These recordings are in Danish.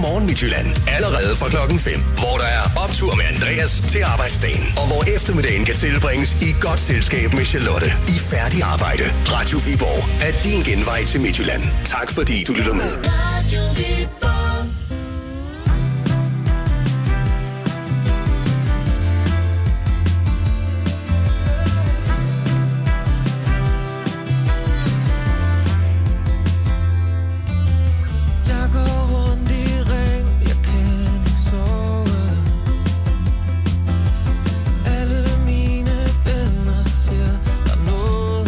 Godmorgen Midtjylland allerede fra klokken 5, hvor der er optur med Andreas til arbejdsdagen, og hvor eftermiddagen kan tilbringes i godt selskab med Charlotte i færdig arbejde. Radio Viborg er din genvej til Midtjylland. Tak fordi du lytter med. Radio Viborg.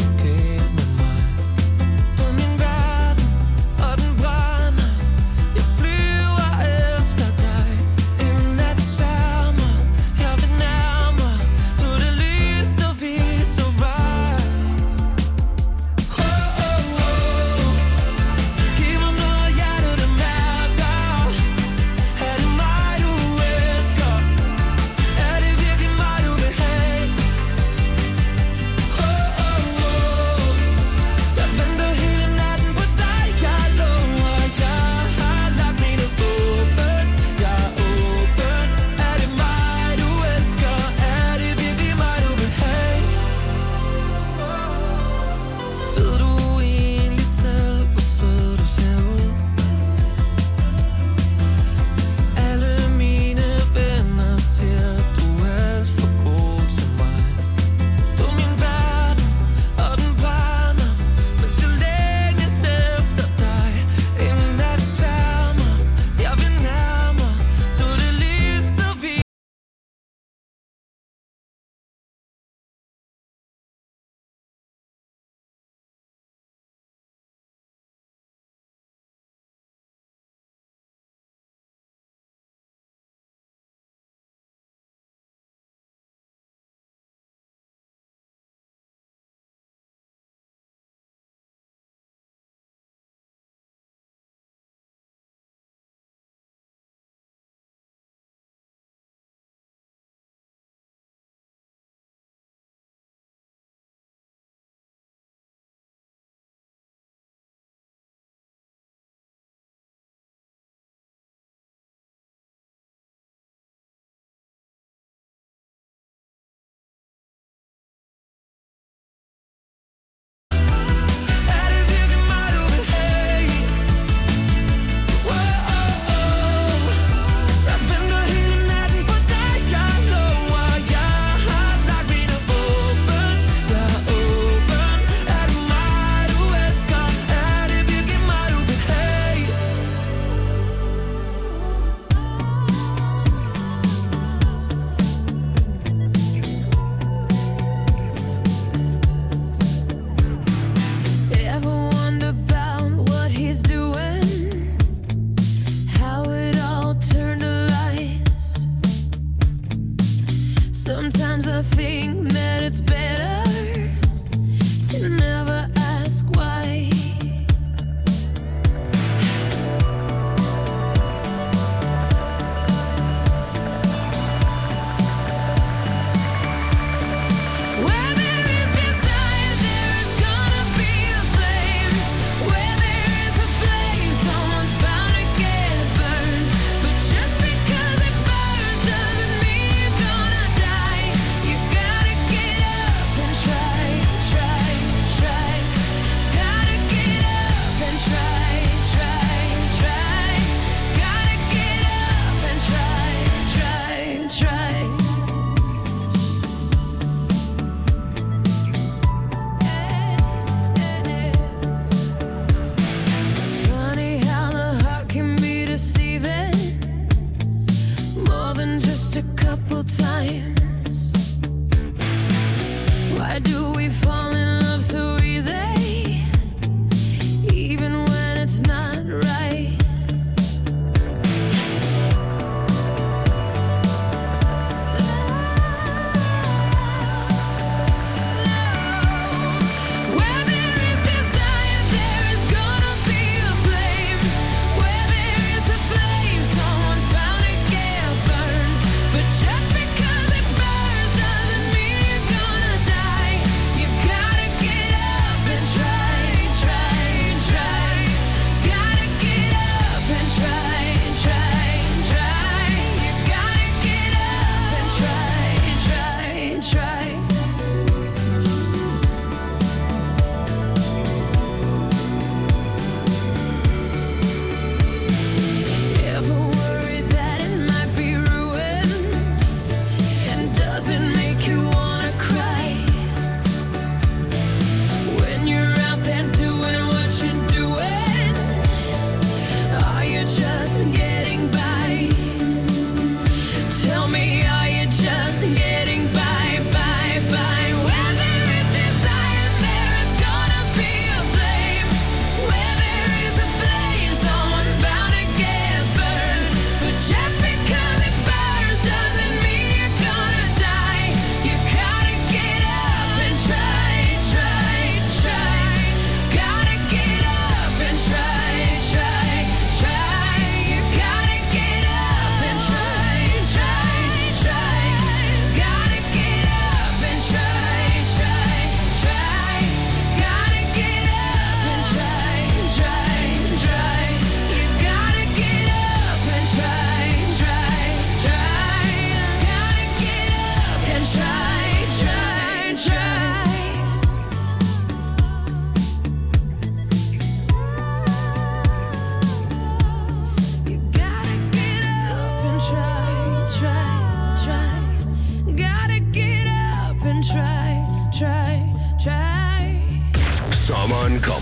If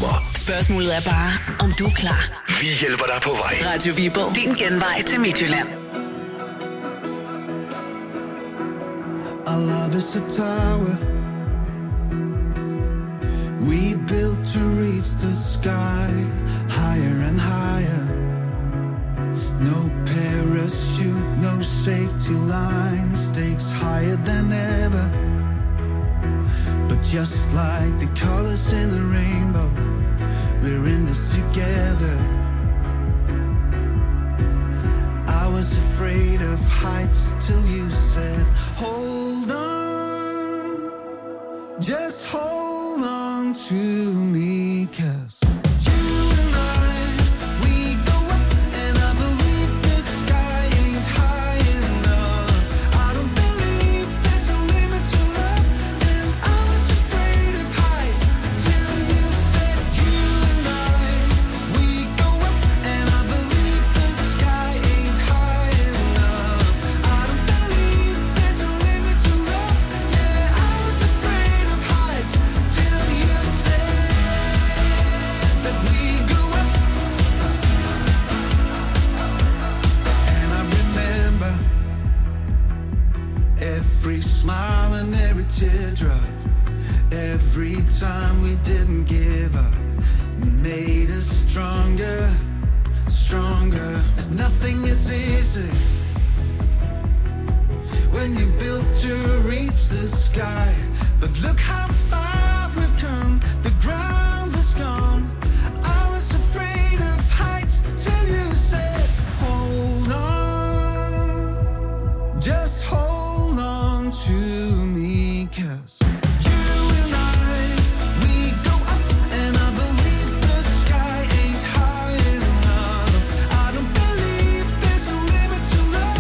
nummer. Spørgsmålet er bare, om du er klar. Vi hjælper dig på vej. Radio Viborg, din genvej til Midtjylland. Our love is a tower we built to reach the sky, higher and higher. No parachute, no safety line, stakes higher than ever. But just like the colors in a rainbow, we're in this together. I was afraid of heights till you said, hold on, just hold on to me, 'cause smile and every teardrop, every time we didn't give up, made us stronger, stronger. Nothing is easy when you built to reach the sky, but look how far we've come, the ground is gone. I was afraid of heights till you said, hold on, just hold on to me, 'cause love.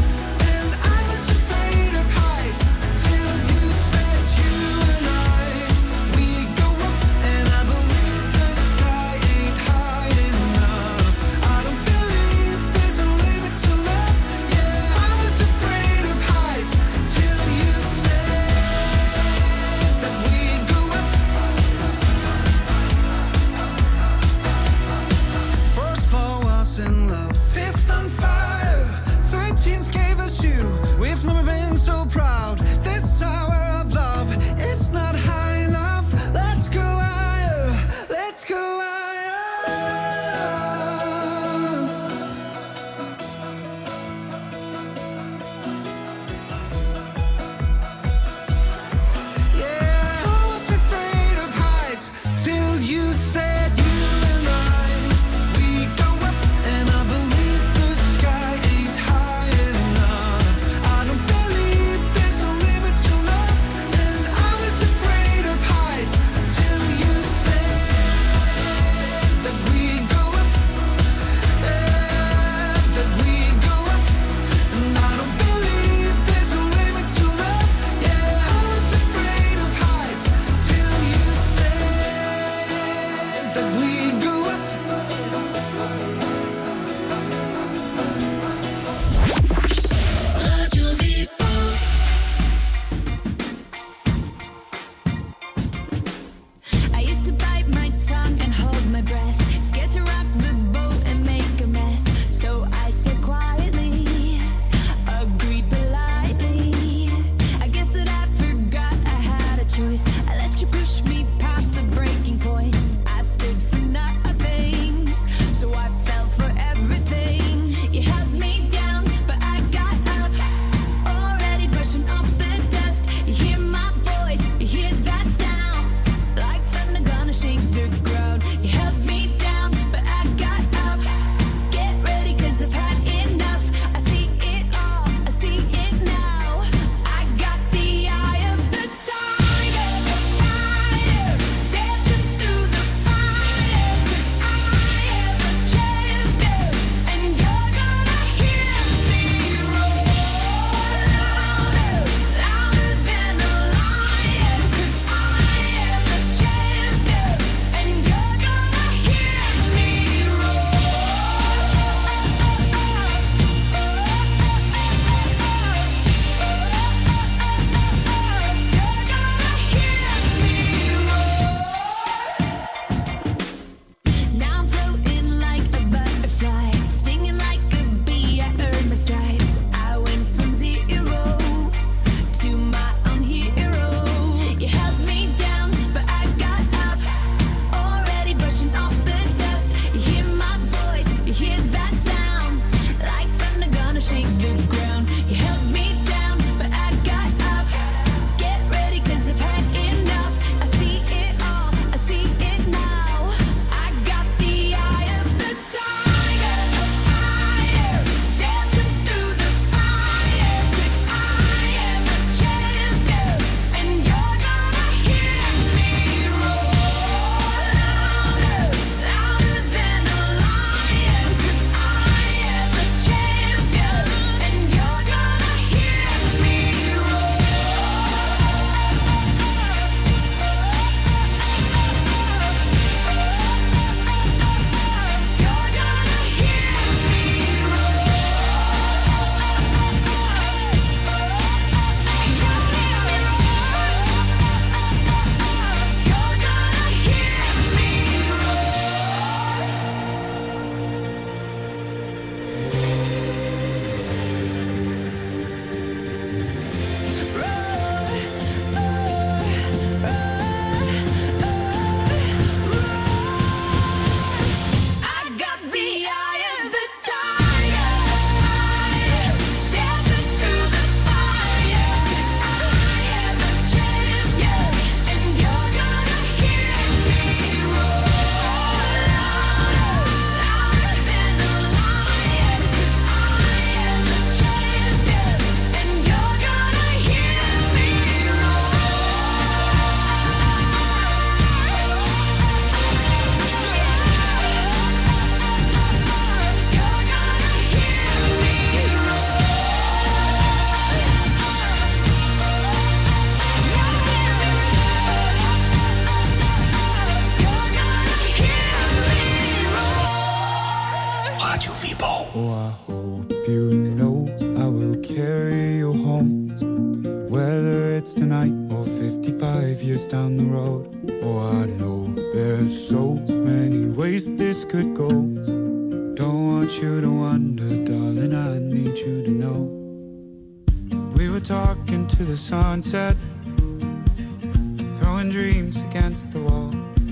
hope you know I will carry you home. Whether it's tonight or 55 years down the road. Oh, I know there's so many ways this could go. Don't want you to wonder, darling, I need you to know. We were talking to the sunset, throwing dreams against the wall.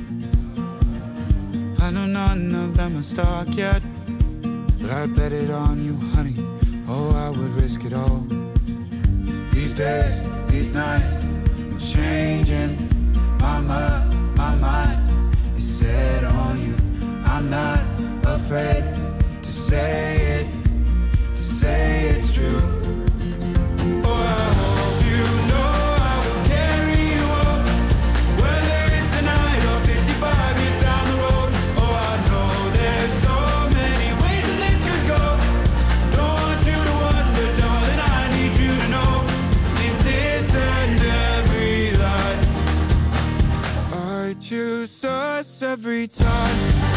I know none of them are stuck yet, but I bet it on you, honey. Oh, I would risk it all. These days, these nights, I'm changing. My mind is set on you. I'm not afraid to say it, to say it's true. Oh, I hope you know I will carry you up, whether it's tonight or 55 years down the road. Oh, I know there's so many ways that this could go. Don't want you to wonder, darling, I need you to know. In this and every life, I choose us every time.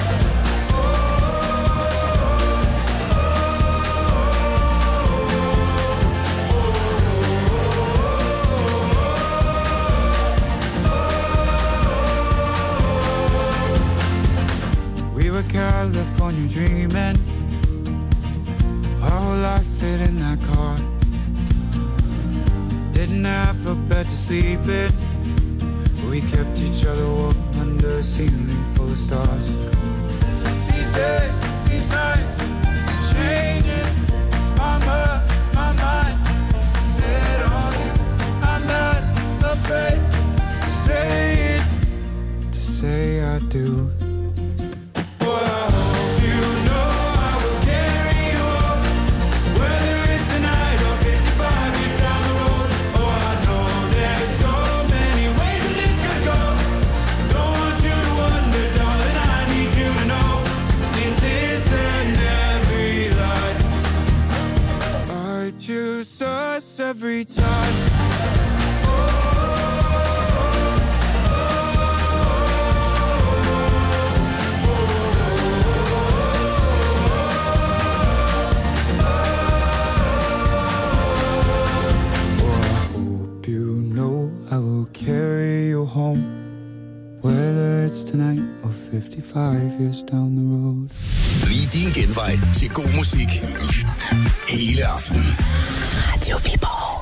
We were California dreaming, our whole life fit in that car. Didn't have a bed to sleep in, we kept each other warm under a ceiling full of stars. These days, these nights, changing. My mind set on you. I'm not afraid to say it, to say I do. Choose us every time. I will carry you home, whether it's tonight or 55 years down the road. Vi er din genvej til god musik hele aftenen. Radio Viborg.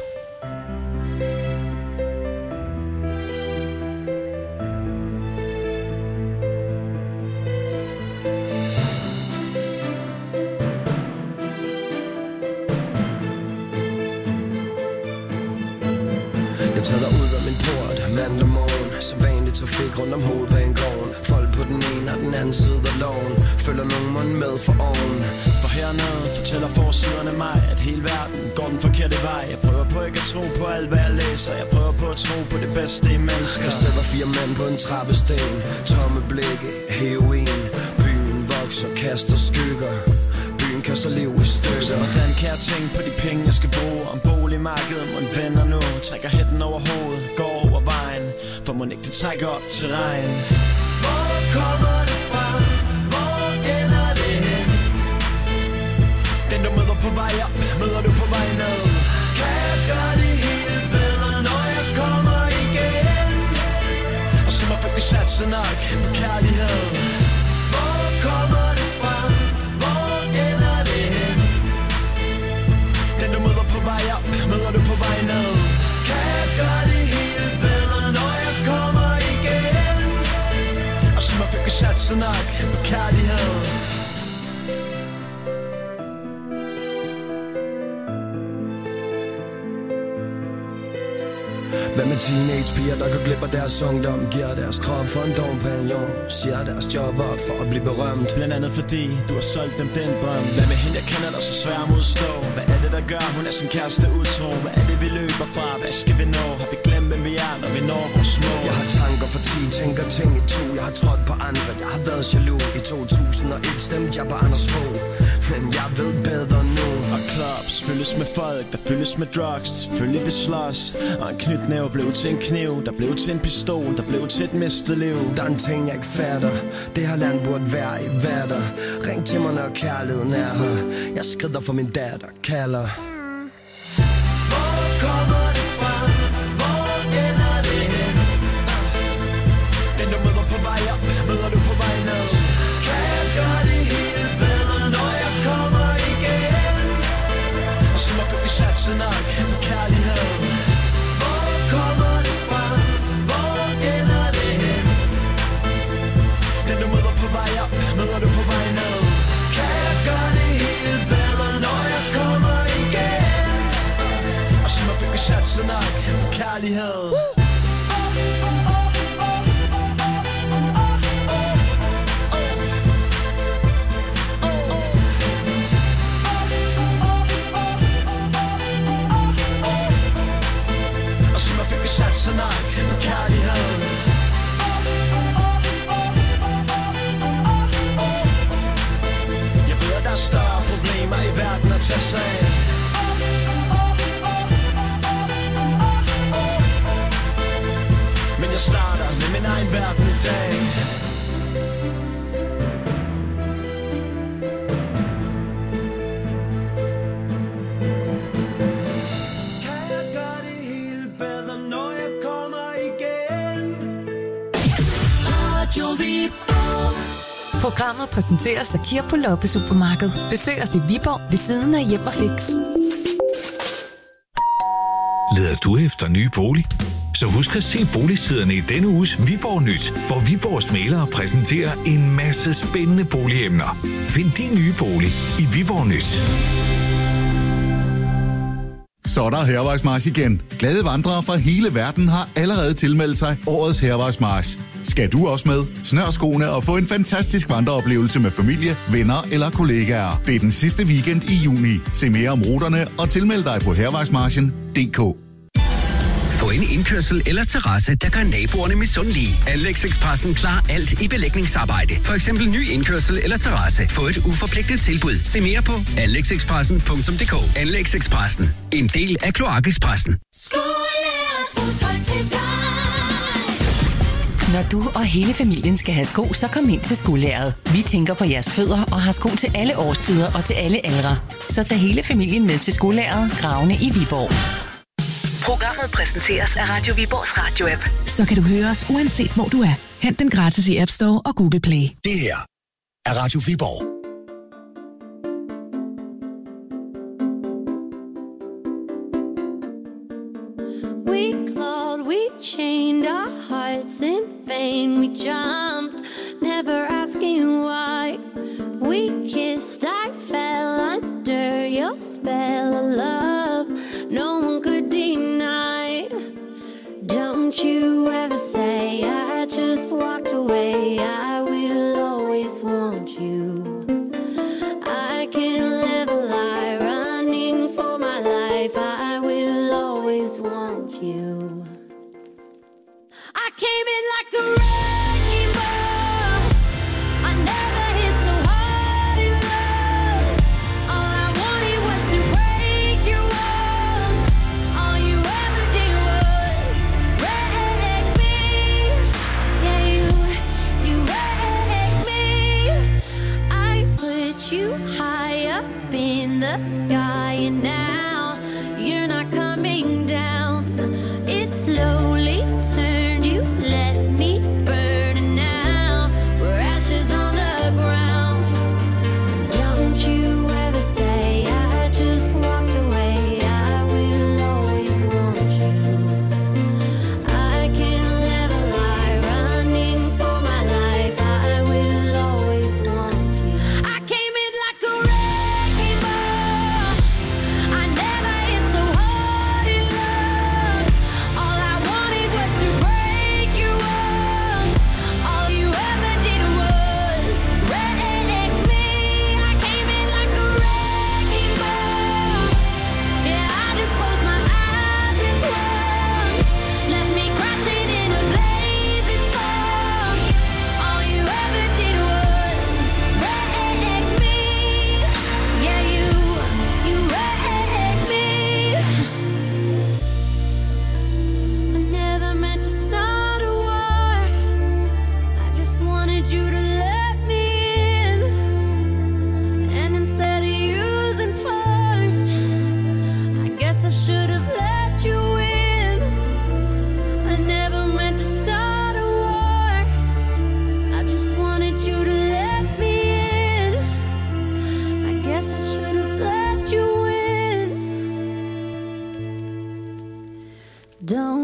Jeg træder ud af min port mandag morgen. Så vanlig trafik rundt om hovedbanegården. Folk på den ene og den anden side af loven. Følger nogen mund med for oven. For hernede fortæller forsiderne mig, at hele verden går den forkerte vej. Jeg prøver på ikke at tro på alt hvad jeg læser. Jeg prøver på at tro på det bedste i mennesker. Der sidder 4 mænd på en trappesten. Tomme blikke, heroin. Byen vokser, kaster skygger. Byen kaster liv i stykker. Hvordan kan jeg tænke på de penge jeg skal bruge? Om boligmarkedet må vender nu. Trækker hætten over hovedet, går over vejen. For må ikke det trækker op til regn. Hvor kommer det fra? Hvor ender det hen? Den du møder på vej op, møder du på vej ned. Kan jeg gøre det hele bedre, når jeg kommer igen? Og så må vi satse nok på kærlighed. Hvor kommer det fra? Hvor ender det hen? Den du møder på vej op, møder du på vej ned. Kan jeg gøre det hele bedre, når jeg kommer igen? Og så må vi satse nok på kærlighed. Hvad med teenagepiger, der går glip af deres ungdom? Giver deres krop for en dompagnon. Siger deres job op for at blive berømt. Blandt andet fordi du har solgt dem den drøm. Hvad med hende, jeg kender dig så svær at modstå? Hvad er det, der gør, hun er sin kæreste utro? Hvad er det, vi løber fra? Hvad skal vi nå? Har vi glemt, hvem vi er, når vi når vores mål? Jeg har tanker for 10, tænker ting i 2. Jeg har trådt på andre, jeg har været jaloux. I 2001 stemte jeg på Anders Fogh, men jeg ved bedre nu. Og clubs, fyldes med folk, der fyldes med drugs. Selvfølgelig vi slås, og en knytnæve blev til en kniv, der blev til en pistol, der blev til et mistet liv. Der er en ting jeg ikke fatter, det her land burde være i vatter. Ring til mig når kærligheden er her, jeg skrider for min datter, kalder. Hvor kommer det fra? Hvor ender det hen? Den du møder på vej op, møder du på vej ned. Kan jeg gøre det hele bedre, når jeg kommer igen? Så må vi satse nok på kærlighed. Hvor kommer det fra? Hvor ender det hen? Den du møder på vej op, møder du på vej ned. Kan jeg gøre det hele bedre, når jeg kommer igen? Og så må vi satse nok på kærlighed. Satser nok på kærlighed. Jeg ved, at der er større problemer i verden at tage sig af. Men jeg starter med min egen verden i dag. Programmet præsenteres af Kirppu Loppe Supermarked. Besøg os i Viborg ved siden af Hjem & Fix. Leder du efter ny bolig? Så husk at se boligsiderne i denne uges Viborg Nyt, hvor Viborgs mælere præsenterer en masse spændende boligemner. Find din nye bolig i Viborg Nyt. Så er der Hærvejsmarch igen. Glade vandrere fra hele verden har allerede tilmeldt sig årets Hærvejsmarch. Skal du også med? Snør skoene og få en fantastisk vandreoplevelse med familie, venner eller kollegaer. Det er den sidste weekend i juni. Se mere om ruterne og tilmeld dig på hærvejsmarchen.dk. Få en indkørsel eller terrasse, der gør naboerne misundelige. Anlægsexpressen klarer alt i belægningsarbejde. For eksempel ny indkørsel eller terrasse. Få et uforpligtet tilbud. Se mere på anlægsexpressen.dk. Anlægsexpressen. En del af Kloakekspressen. Når du og hele familien skal have sko, så kom ind til Skolæret. Vi tænker på jeres fødder og har sko til alle årstider og til alle aldre. Så tag hele familien med til Skolæret, Gravene i Viborg. Programmet præsenteres af Radio Viborgs radio-app. Så kan du høre os uanset hvor du er. Hent den gratis i App Store og Google Play. Det her er Radio Viborg. We clawed, we chained our hearts in vain. We jumped, never asking why. We kissed, I fell under your spell of love. No one could deny. Don't you ever say I just walked away. I will always want you. I can't live a lie running for my life. I will always want you. I came in like a wrecking ball. I never hit so hard in love. All I wanted was to break your walls. All you ever did was wreck me. Yeah, you wrecked me. I put you high up in the sky, and now you're not coming down. It slowly turned, you let me burn, and now we're ashes on the ground. Don't you ever say I just walked away. I will always want you. I can't live a lie running for my life. I will always want you. I came in like a wrecking ball. I never hit so hard in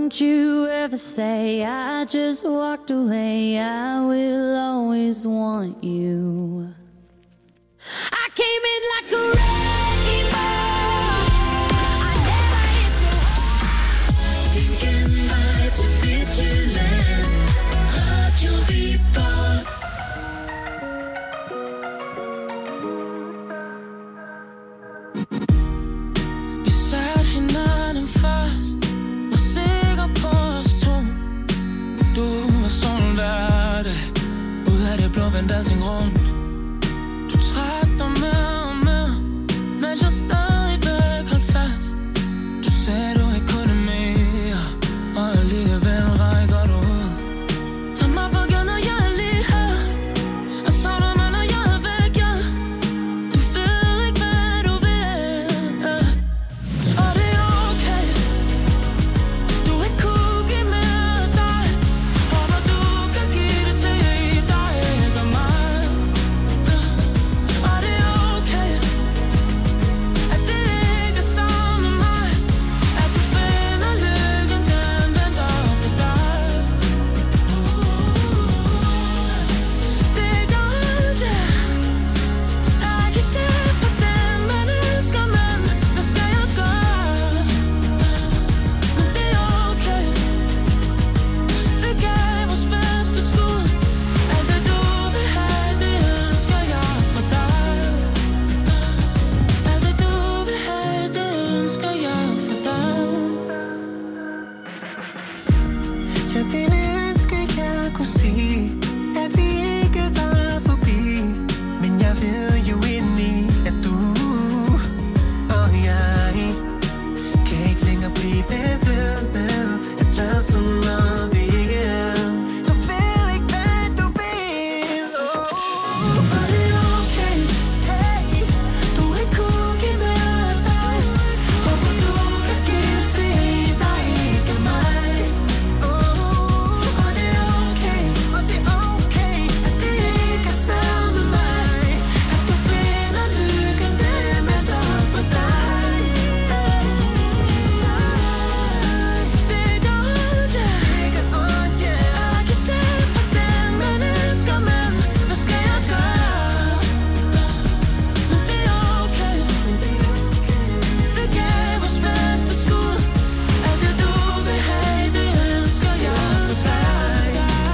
Don't you ever say I just walked away. I will always want you. I came in like a rainbow. I never hit so hard. Din genvej til Midtjylland. Radio Viborg. Vi satte hinanden først. Var sikker på os to. Du var sådan hver dag. Ud af det blå vendte alting rundt. Du trak dig med og med, men jeg stadigvæk holdt fast. Du sagde du ikke kunne mere, og alligevel rækker du ud. Tag mig for givet, jeg er lige her, og savner mig, når jeg er væk, ja. Du ved ikke, hvad du vil, ja. Og det er okay, du ikke kunne give mere dig. Håber du kan give det til dig, ikke mig. Og det er okay, at det ikke er sammen med mig. At du finder lykken, den venter på dig. Det er godt, ja. Jeg kan se på den, man elsker, men hvad skal jeg gøre? Men det er okay, vi gav vores bedste skud. Alt det du vil have, det ønsker jeg for dig. Alt det du vil have, det ønsker jeg for dig. Jeg ville ønske, jeg kunne sige, at vi ikke var forbi. Men jeg ved jo indeni, at du og jeg kan ikke længere blive ved med at lade som om vi ikke er. Du ved ikke, hvad du vil. Og det er okay, hey, du ikke kunne give mere dig. Håber du kan give det til dig, ikke mig. Og det er okay, at det ikke er sammen med mig. At du finder lykken, den venter på dig. Det er godt, ja. Jeg kan se på den, man elsker, men hvad skal jeg gøre? Men det er okay, vi gav vores bedste skud. Alt det du vil have, det ønsker jeg for dig.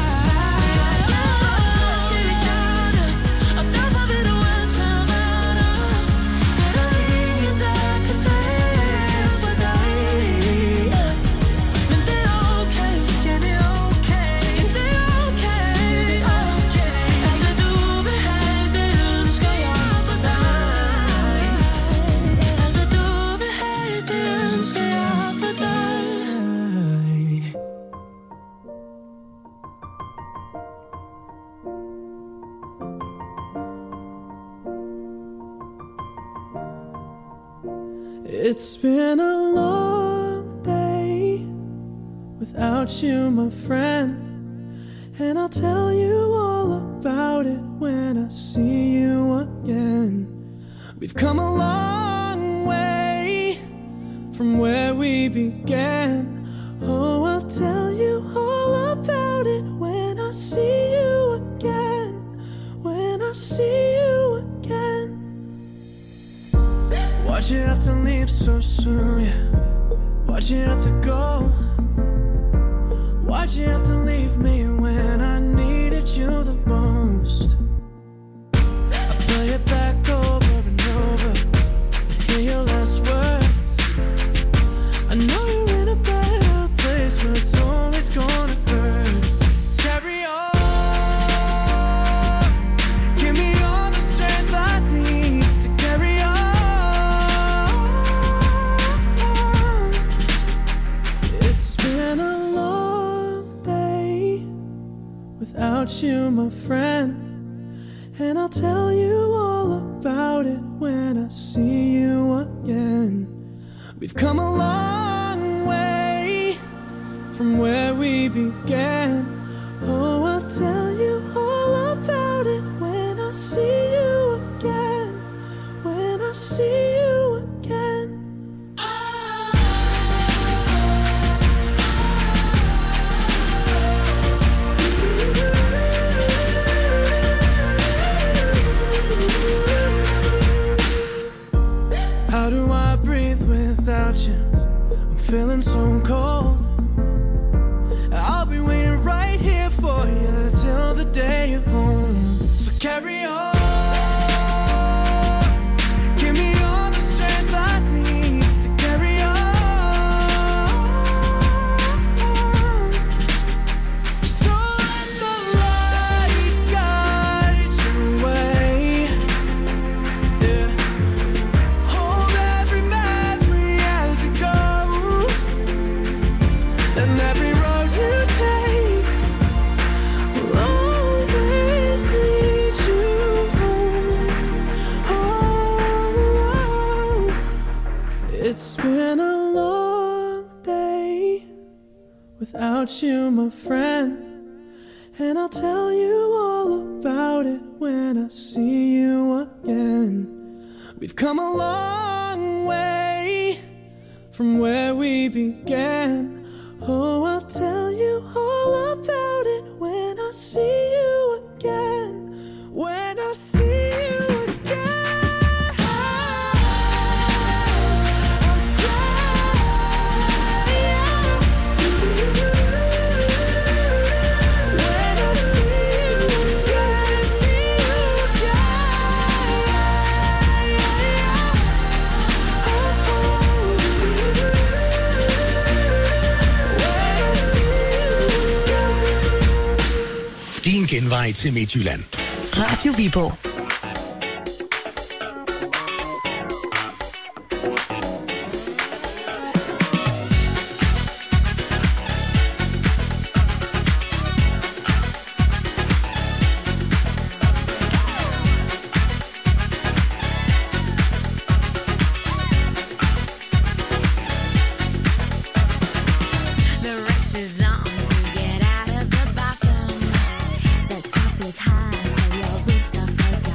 Sig det gerne, og derfor vil du altid være der. Det er der ingen, der kan tage for dig. Men det er okay, ja det er okay, det er okay, okay. Alt det du vil have, det ønsker jeg for dig. Alt det du vil have, det ønsker jeg for dig. It's been a long day without you, my friend. And I'll tell you all about it when I see you again. We've come a long way from where we began. Oh, I'll tell you all about it when I see you again. When I see you again. Why'd you have to leave so soon, yeah? Why'd you have to go? Why'd you have to leave me when I needed you the most? I play it back over and over and hear your last words. I know you're in a better place, but it's always gonna hurt. Carry on, give me all the strength I need to carry on. It's been a long day without you, my friend. And I'll tell you all about it when I see you again. We've come a long way from where we began. Oh, I'll tell you all about it when I see you again. When I see you again. How do I breathe without you? I'm feeling so cold. I'll be waiting right here for you till the day you're home. So carry on. Give me all the strength I need to carry on. So let the light guide your way. Yeah. Hold every memory as you go, and every road you take will always lead you home. Oh, it's been a long day without you, my friend, and I'll tell you all about it when I see you again. We've come a long way from where we began. Oh, I'll tell you all about it when I see you again. When I see you again. When I see you again, see you Din genvej til Midtjylland. Radio Viborg. The race is on to get out of the bottom. The top is high, so your boots are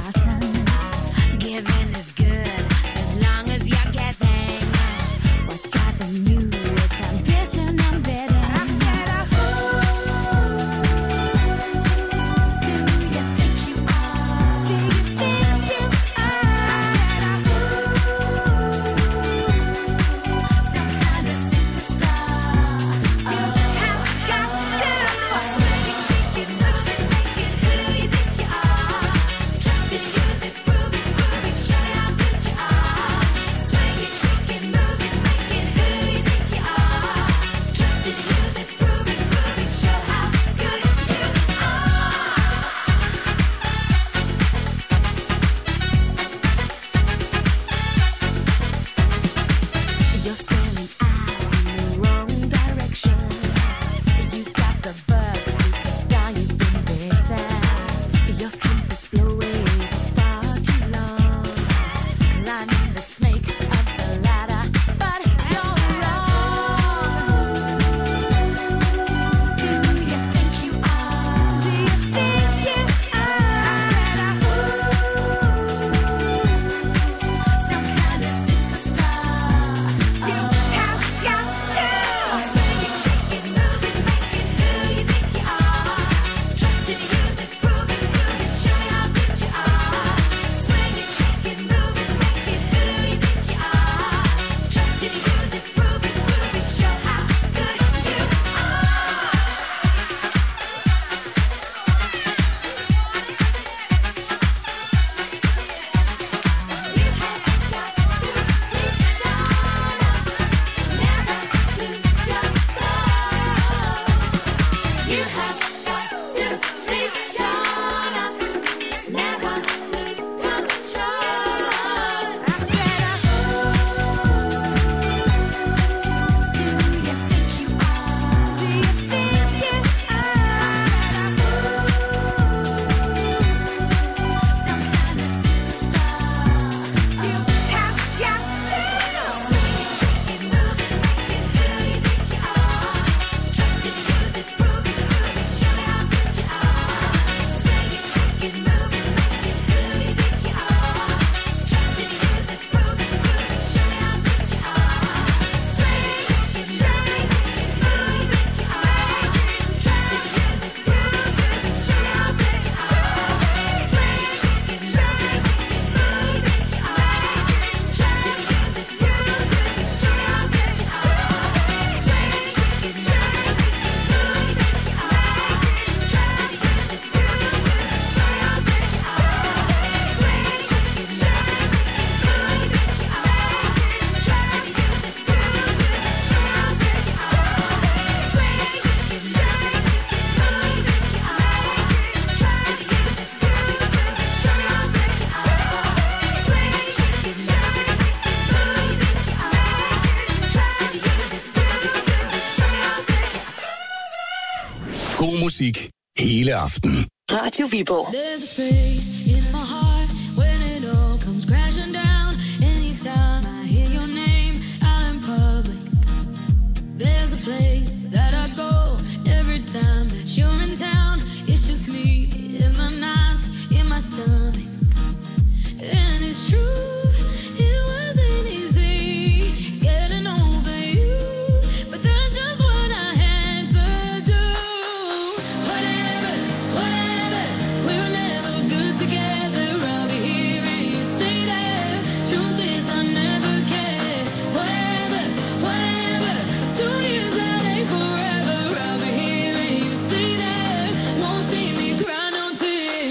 musik hele aften. Radio Viborg. There's a space in my heart when it all comes crashing down. Anytime I hear your name out in public, there's a place that I go every time that you're in town. It's just me in my nights, in my stomach. And it's true, it wasn't easy getting over you, but that's just what I had to do. Whatever, we were never good together. I'll be here and you say that. Truth is I never cared. Whatever, 2 years that ain't forever. I'll be here and you say that. Won't see me cry no tears.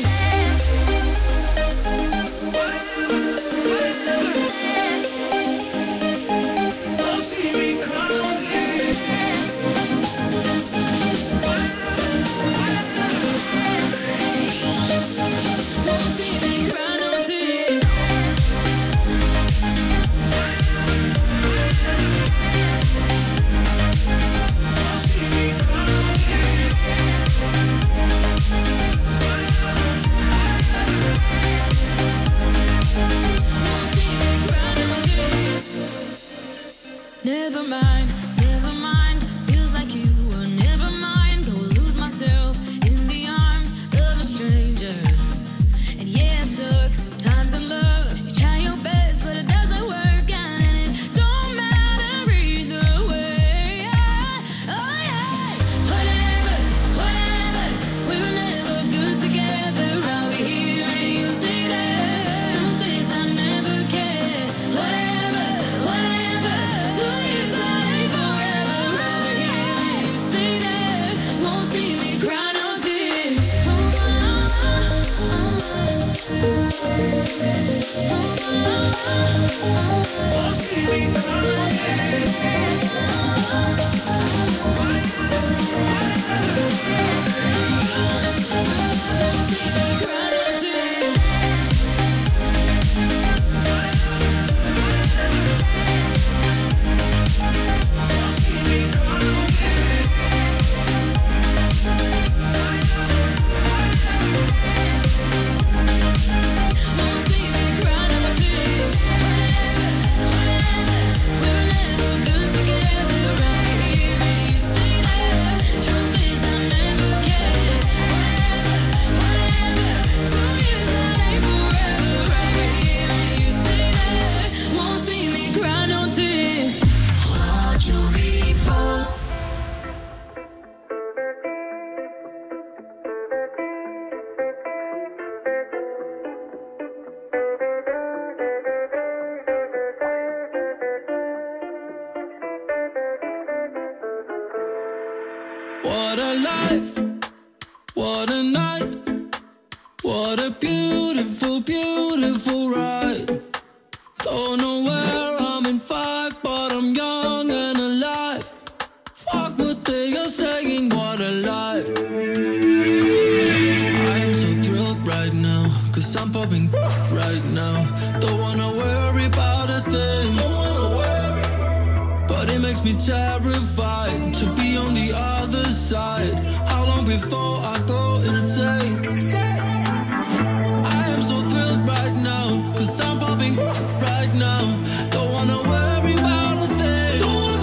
Never mind, feels like you were never mine. Go lose myself in the arms of a stranger. And yeah, it sucks sometimes in love. You try your best, but it doesn't work out, and it don't matter either way. Oh yeah, whatever, we were never good together. I'll be here and you say that. Truth is I never cared. Whatever, 2 years that ain't forever. I'll be here and you say that. Won't see me cry no tears. Won't see me cry no What a life, what a night, what a beautiful, beautiful ride. Don't know where I'm in 5, but I'm young and alive. Fuck what they are saying, what a life. I am so thrilled right now, 'cause I'm popping right now. Don't wanna worry about a thing, but it makes me terrified to be on the other side. How long before I go insane? I am so thrilled right now, 'cause I'm popping right now. Don't wanna worry about a thing,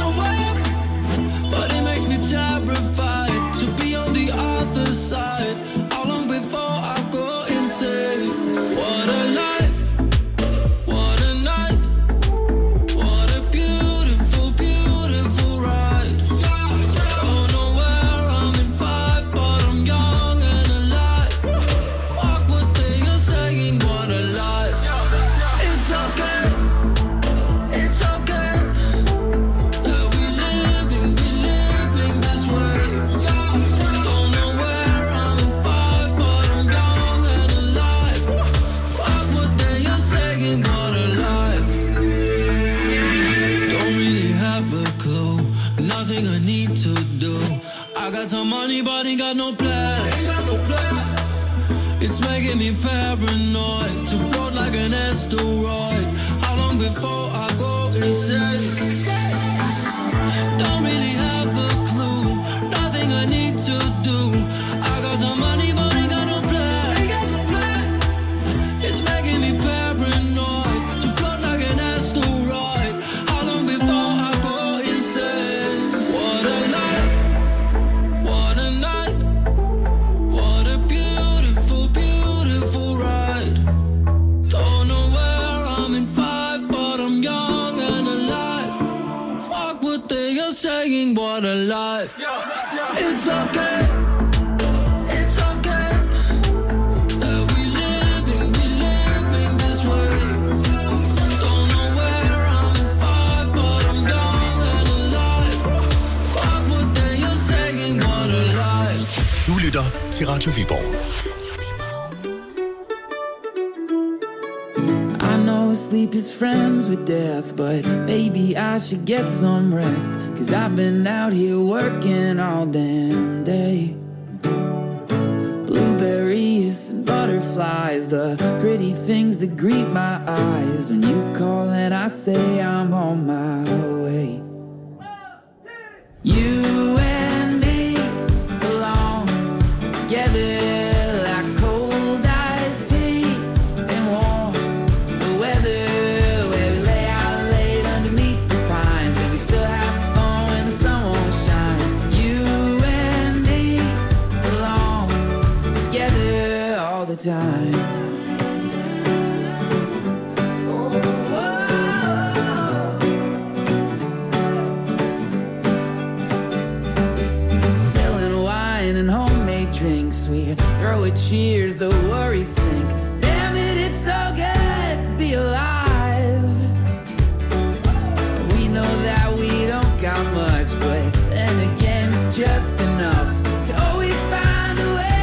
but it makes me terrified to be on the other side. How long before I go insane? What a life, what a night, what a beautiful, beautiful ride. Don't know where I'm in 5, but I'm young and alive. Fuck what they are saying, what a life. It's okay, it's okay. Yeah, we living this way. Don't know where I'm in 5, but I'm young and alive. Fuck what they are saying, what a life. Don't really have a clue, nothing I need to do. I got some money, but ain't got no plans. It's making me paranoid to float like an asteroid. How long before I go insane? Don't really have a clue, nothing I need to do. saying what a life. It's okay. It's okay. That we living this way. Don't know where I'm in 5, but I'm young and alive. Fuck what they are saying, what a life. Du lytter til Radio Viborg. Sleep is friends with death, but maybe I should get some rest, 'cause I've been out here working all damn day. Blueberries and butterflies, the pretty things that greet my eyes when you call and I say I'm on my way. You and me belong together. Time. Spilling wine and homemade drinks, we throw a cheers, the worries sink. Damn it, it's so good to be alive. We know that we don't got much, but then again it's just enough to always find a way.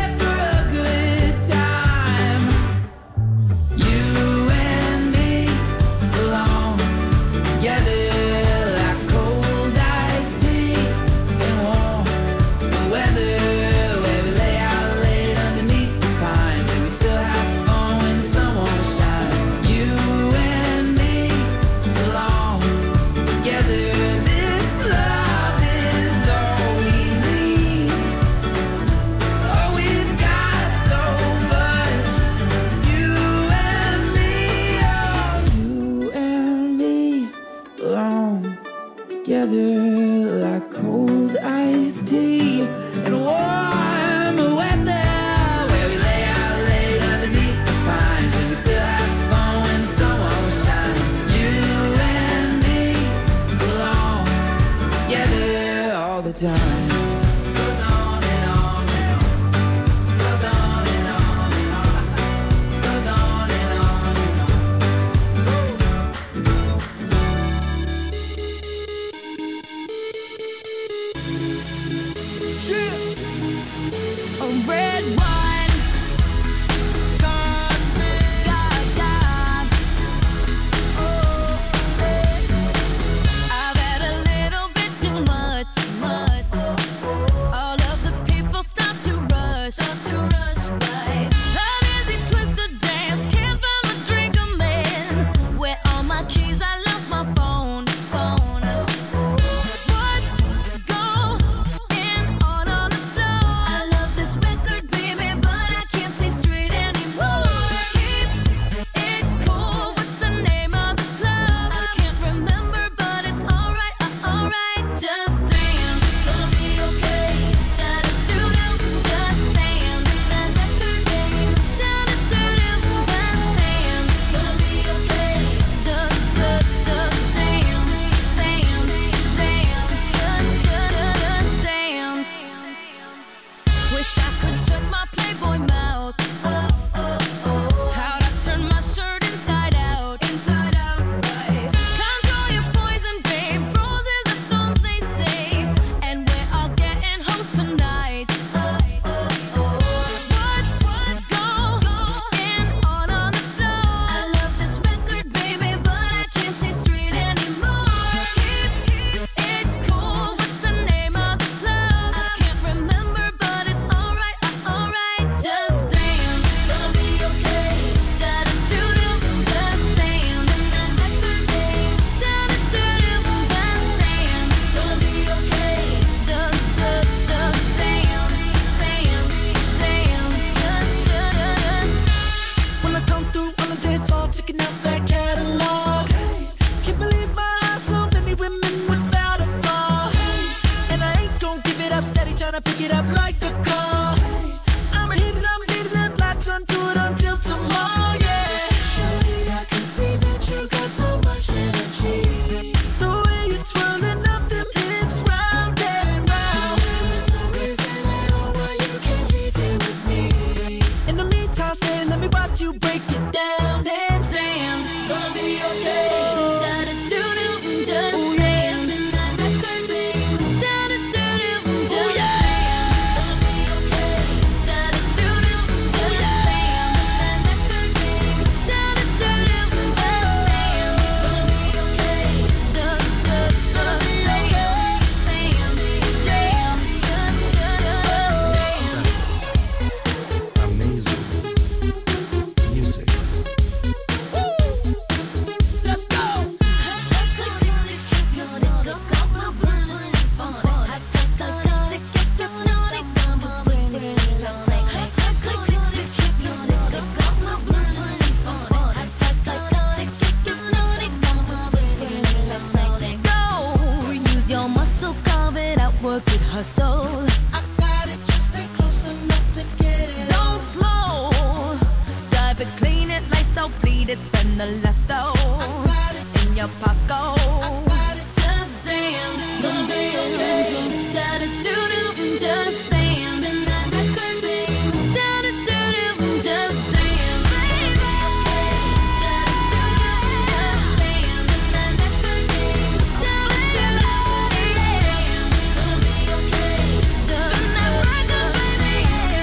Like cold iced tea and warm weather, where we lay out late underneath the pines, and we still have fun when the sun won't shine. You and me belong together all the time. Goes on and on and on. Goes on and on and on. Goes on and on and on. Red wine, God, God, God. Oh, I've had a little bit too much. All of the people start to rush by. An easy twisted dance, can't find my drink, I'm in. Where all my keys, I lost my phone. tryna pick it up like a call. I'ma hit it, I'm leaving it, latch onto it until tomorrow, yeah. Shorty, I can see that you got so much energy. The way you're twirling up them hips right never could hustle. I got it, just stay close enough to get it. Don't slow, drive it, clean it, lights out, bleed it, spend the last though. I got it in your pocket. I got it, just dance, gonna be okay. Da da do do, just dance. Spin that record, babe. Da da do do, just dance. Baby, okay. Da da do do, just dance. Spin that record, babe. Da da do do, dance. Gonna be okay. Spin that record, baby.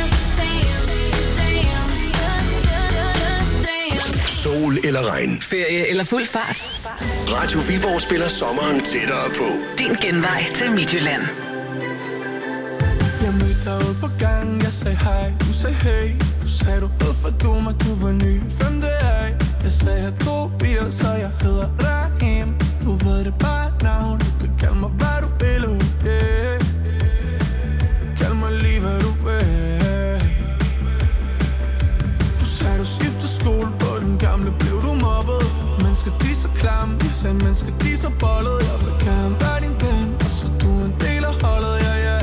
Dance, dance, dance, just Sol eller regn. Ferie eller fuld fart. Radio Viborg spiller sommeren tættere på. Din genvej til Midtjylland. Jeg mødte dig ude på gangen, jeg sagde hej, du sagde hey. Du sagde du hed for du mig, du var ny, hvem det er? Jeg sagde jeg tog bier, så jeg hedder Rahim. Du ved det bare navn, du kan kalde mig hvad du vil, yeah. Kald mig lige hvad du vil. Du sagde du skiftede skole, på den gamle blev du mobbet. Mennesker de så klamme, jeg sagde mennesker de så bollet. Jeg vil gerne være din ven, og så du en del af holdet, ja, ja.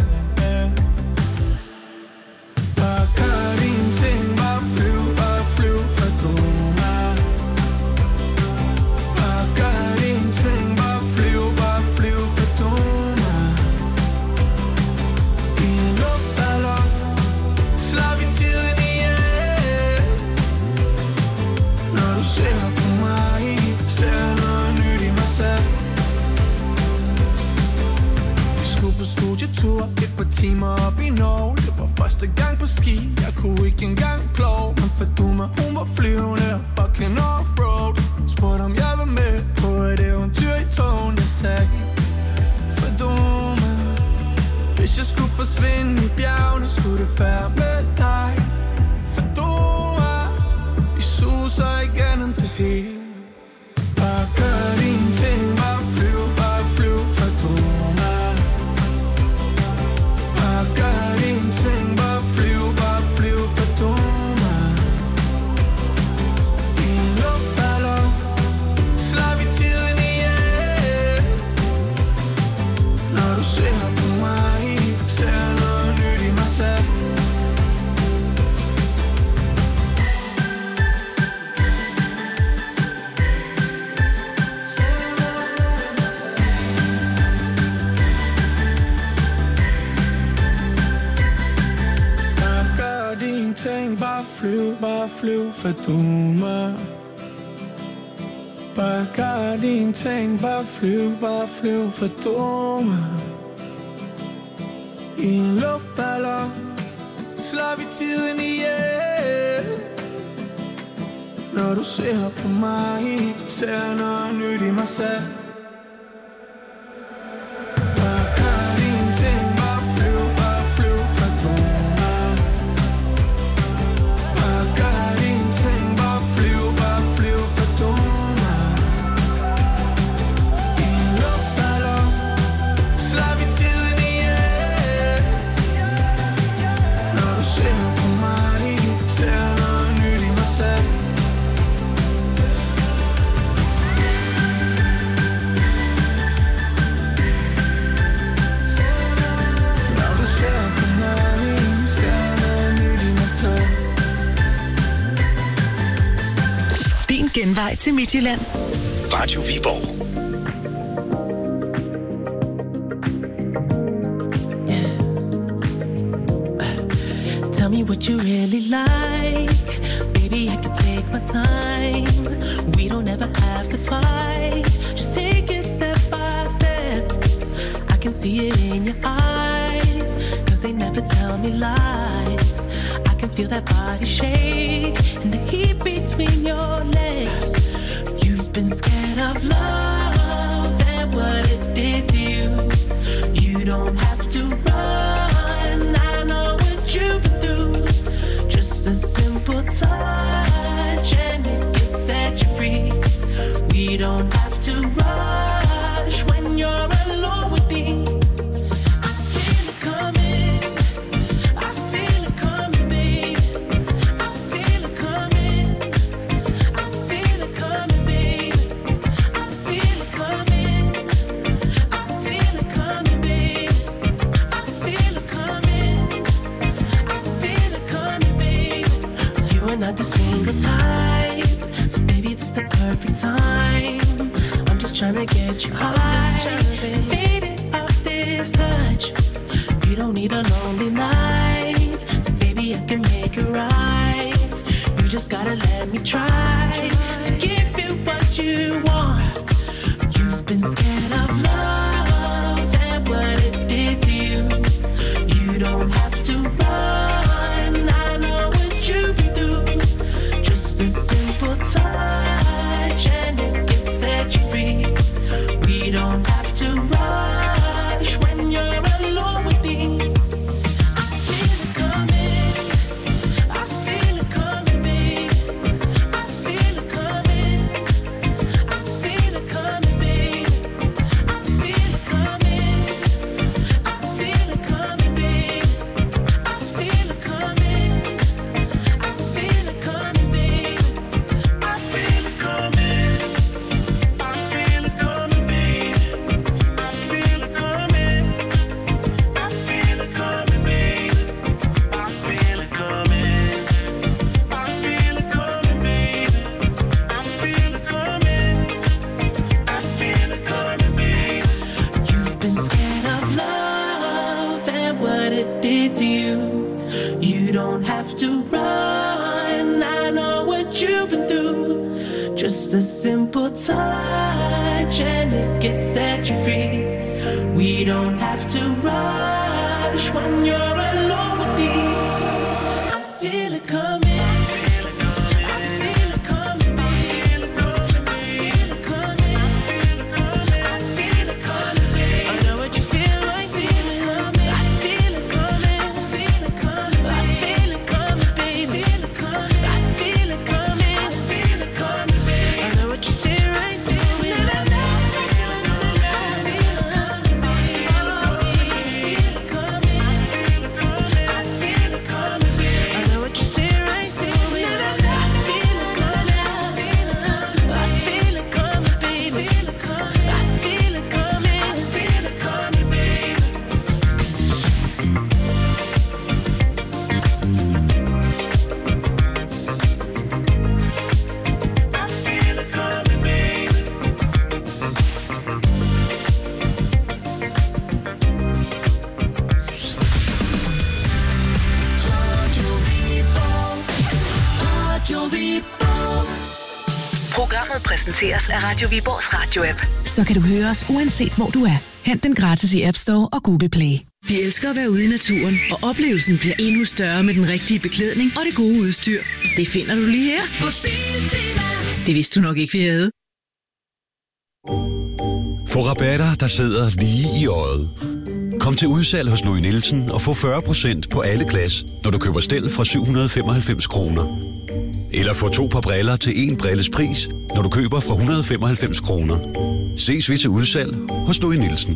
Bare gør dine ting, bare flyv for du mig. Bare gør dine ting, bare flyv for du mig. I en luftballon, slap i tiden ihjel. Når du ser på mig, ser noget nyt i mig selv. Vi skulle på studietur, et par timer op i Norge. Det var første gang på ski, jeg kunne ikke engang plove. Men Faduma, hun var flyvende og fucking offroad. Spurgte om jeg var med på et eventyr i togen. Jeg sagde, Faduma, hvis jeg skulle forsvinde i bjergene, skulle det være med dig. Faduma, vi suser igennem det hele. Bare gør dine ting, bare flyv for du mig. Bare gør dine ting, bare flyv for du mig. I en luftballon, slap i tiden ihjel. Når du ser på mig, ser noget nyt i mig selv. Bare flyv for du mig. Bare gør dine ting, bare flyv for du mig. I en luftballon, slap i tiden ihjel. Når du ser på mig, ser noget nyt i mig selv. Bare gør dine ting, bare flyv for du mig. Bare gør dine ting, bare flyv for du mig. I en luftballon, slap i tiden ihjel. Når du ser på mig, ser noget nyt i mig selv. Når du ser på mig, ser noget nyt i mig selv. Din genvej til Midtjylland. Radio Viborg. Tell me what you really like. Baby, I can take my time. We don't ever have to fight. Just take it step by step. I can see it in your eyes, 'cause they never tell me lies. I can feel that body shake and the heat between your legs. You've been scared of love and what it did to you. You don't have to run, I know what you've been through. Just a simple touch and it can set you free. We don't have to rush when you're alone with me. I feel it coming, I feel it coming, babe. I feel it coming, I feel it coming, babe. I feel this touch. You don't need a lonely night, so baby I can make it right. You just gotta let me try to give you what you want. You've been scared of love and what it did to you. You don't have to run, I know what you've been through. Just a simple touch and it can set you free. We don't have to rush when you're alone with me. I feel it coming, I feel it coming, babe. I feel it coming, I feel it coming, babe. I feel it coming, I feel it coming, babe. I feel it coming, I feel it coming, babe. I feel it coming, I feel it coming, babe. I feel it coming, I feel it coming, babe. I feel it coming, I feel it coming, babe. I feel it coming, I feel it coming, babe. You've been scared of love and what it did to you. You don't have to run, I know what you've been through. Just a simple touch and it can set you free. We don't have to rush when you're alone with me. I feel it coming, I feel it coming, babe. I feel it coming, I feel it coming, babe. I know what you feel like, feel it coming. I feel it coming, I feel it coming, I feel it coming, babe. I feel it coming, I feel it coming, babe. I know what you see right through me. I feel it coming, babe. I feel it coming, I feel it coming, babe. I know what you see right through me. I feel it coming, I feel it coming, babe. I feel it coming, I feel it coming, babe. Programmet præsenteres af Radio Viborgs radio-app. Så kan du høre os uanset hvor du er. Hent den gratis i App Store og Google Play. Vi elsker at være ude i naturen, og oplevelsen bliver endnu større med den rigtige beklædning og det gode udstyr. Det finder du lige her på Biltema. Det vidste du nok ikke, vi havde. Få rabatter, der sidder lige i øjet. Kom til udsalg hos Louis Nielsen og få 40% på alle glas, når du køber stel fra 795 kroner. Eller få 2 par briller til 1 brilles pris, når du køber fra 195 kroner. Ses vi til udsalg hos Louis Nielsen.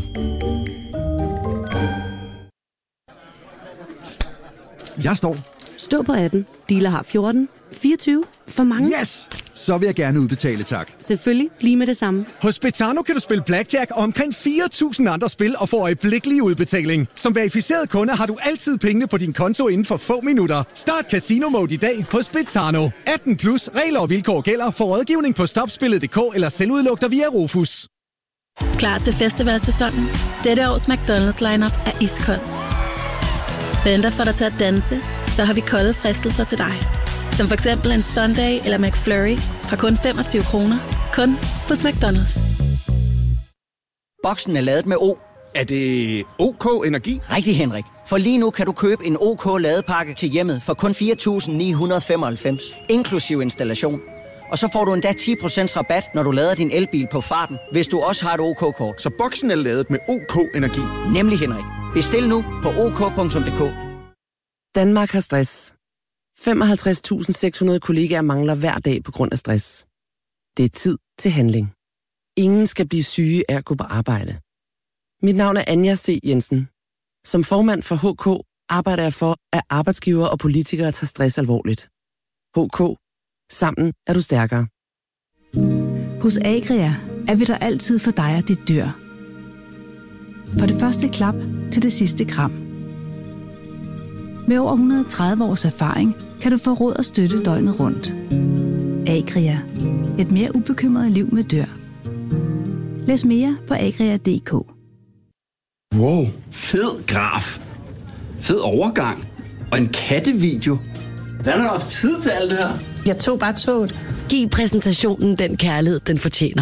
Jeg står. Stå på 18. Dealer har 14. 24. For mange. Yes! Så vil jeg gerne udbetale, tak. Selvfølgelig. Lige med det samme. Hos Betano kan du spille blackjack og omkring 4.000 andre spil og få øjeblikkelig udbetaling. Som verificeret kunde har du altid pengene på din konto inden for få minutter. Start Casino Mode i dag hos Betano. 18 plus regler og vilkår gælder for rådgivning på stopspillet.dk eller selvudlugter via Rufus. Klar til festivalsæsonen? Dette års McDonald's lineup er iskold. Venter for dig til at danse, så har vi kolde fristelser til dig. Som for eksempel en Sunday eller McFlurry fra kun 25 kroner. Kun hos McDonald's. Boksen er ladet med O. Er det OK Energi? Rigtig, Henrik. For lige nu kan du købe en OK ladepakke til hjemmet for kun 4.995, inklusiv installation. Og så får du endda 10% rabat, når du lader din elbil på farten, hvis du også har et OK-kort. Så boksen er ladet med OK Energi? Nemlig, Henrik. Bestil nu på ok.dk. Danmark har stress. 55.600 kollegaer mangler hver dag på grund af stress. Det er tid til handling. Ingen skal blive syge af at gå på arbejde. Mit navn er Anja C. Jensen. Som formand for HK arbejder jeg for, at arbejdsgivere og politikere tager stress alvorligt. HK. Sammen er du stærkere. Hos Agria er vi der altid for dig og dit dyr. For det første klap til det sidste kram. Med over 130 års erfaring kan du få råd og støtte døgnet rundt. Agria. Et mere ubekymret liv med dyr. Læs mere på agria.dk. Wow, fed graf. Fed overgang. Og en kattevideo. Hvordan har du haft tid til alt det her? Jeg tog bare toget. Giv præsentationen den kærlighed, den fortjener.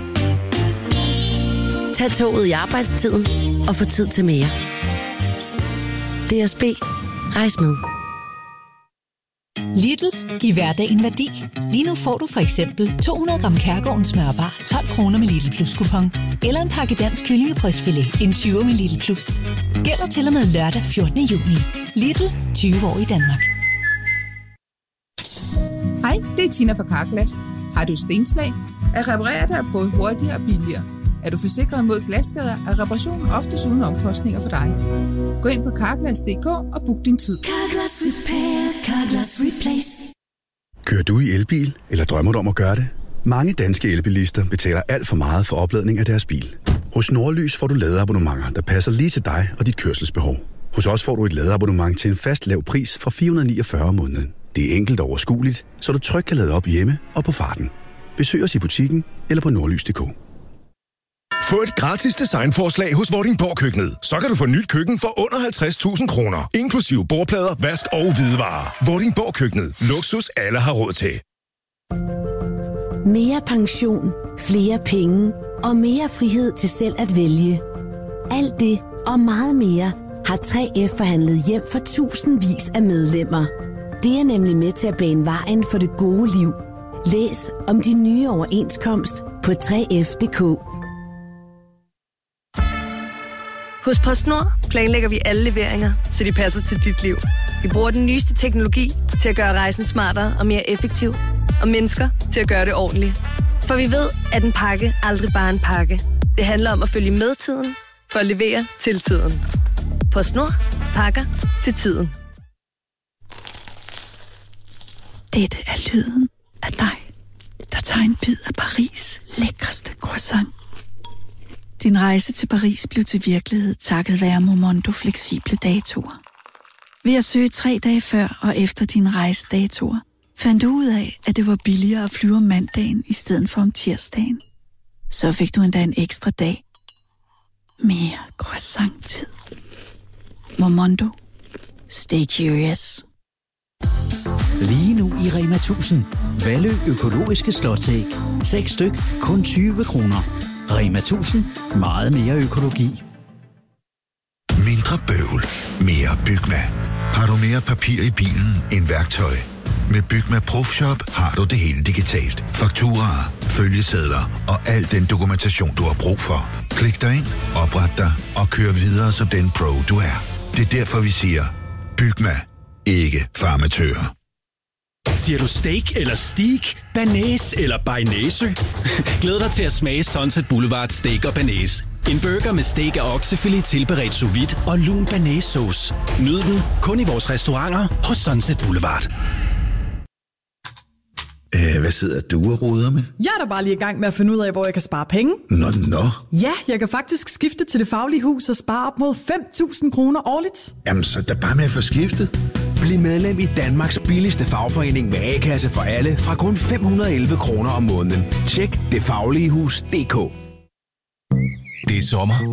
Tag toget i arbejdstiden og få tid til mere. DSB. Rejs med. Lidl. Giv hverdagen værdi. Lige nu får du for eksempel 200 gram Kærgårdens smørbar 12 kroner med Lidl Plus kupon. Eller en pakke dansk kyllingebrystfilet en 20 med Lidl Plus. Gælder til og med lørdag 14. juni. Lidl. 20 år i Danmark. Hej, det er Tina fra Carglass. Har du stenslag? At reparere dig er både hurtigere og billigere. Er du forsikret mod glasskader, er reparationen oftest uden omkostninger for dig. Gå ind på Carglass.dk og book din tid. Carglass Repair, Carglass Replace. Kører du i elbil, eller drømmer du om at gøre det? Mange danske elbilister betaler alt for meget for opladning af deres bil. Hos Nordlys får du ladeabonnementer, der passer lige til dig og dit kørselsbehov. Hos os får du et ladeabonnement til en fast lav pris fra 449 om måneden. Det er enkelt og overskueligt, så du trygt kan lade op hjemme og på farten. Besøg os i butikken eller på nordlys.dk. Få et gratis designforslag hos Vordingborg Køkkenet. Så kan du få nyt køkken for under 50.000 kroner. Inklusive bordplader, vask og hvidevarer. Vordingborg Køkkenet. Luksus alle har råd til. Mere pension, flere penge og mere frihed til selv at vælge. Alt det og meget mere har 3F forhandlet hjem for tusindvis af medlemmer. Det er nemlig med til at bane vejen for det gode liv. Læs om de nye overenskomst på 3F.dk. Hos PostNord planlægger vi alle leveringer, så de passer til dit liv. Vi bruger den nyeste teknologi til at gøre rejsen smartere og mere effektiv, og mennesker til at gøre det ordentligt. For vi ved, at en pakke aldrig bare er en pakke. Det handler om at følge med tiden, for at levere til tiden. PostNord. Pakker til tiden. Dette er lyden af dig, der tager en bid af Paris' lækreste croissant. Din rejse til Paris blev til virkelighed takket være Momondo fleksible datoer. Ved at søge 3 dage før og efter dine rejsedatoer, fandt du ud af, at det var billigere at flyve om mandagen i stedet for om tirsdagen. Så fik du endda en ekstra dag. Mere croissant-tid. Momondo. Stay curious. Lige nu i Rema 1000. Valø økologiske slåtsæg. 6 styk, kun 20 kroner. Rema 1000. Meget mere økologi. Mindre bøvl. Mere Bygma. Har du mere papir i bilen end værktøj? Med Bygma ProFshop har du det hele digitalt. Fakturaer, følgesedler og al den dokumentation, du har brug for. Klik dig ind, opret dig og kør videre som den pro, du er. Det er derfor, vi siger, Bygma. Ikke farmatører. Siger du steak eller steak? Banæs eller bearnaise? Glæd dig til at smage Sunset Boulevard Steak og Banæs. En burger med steak af oksefilet tilberedt sous vide og lun banæssauce. Nyd den kun i vores restauranter hos Sunset Boulevard. Hvad sidder du og roder med? Jeg er da bare lige i gang med at finde ud af, hvor jeg kan spare penge. Nå. Ja, jeg kan faktisk skifte til Det Faglige Hus og spare op mod 5.000 kroner årligt. Jamen, så er bare med at få skiftet. Bliv medlem i Danmarks billigste fagforening med A-kasse for alle fra kun 511 kroner om måneden. Tjek detfagligehus.dk. Det er sommer,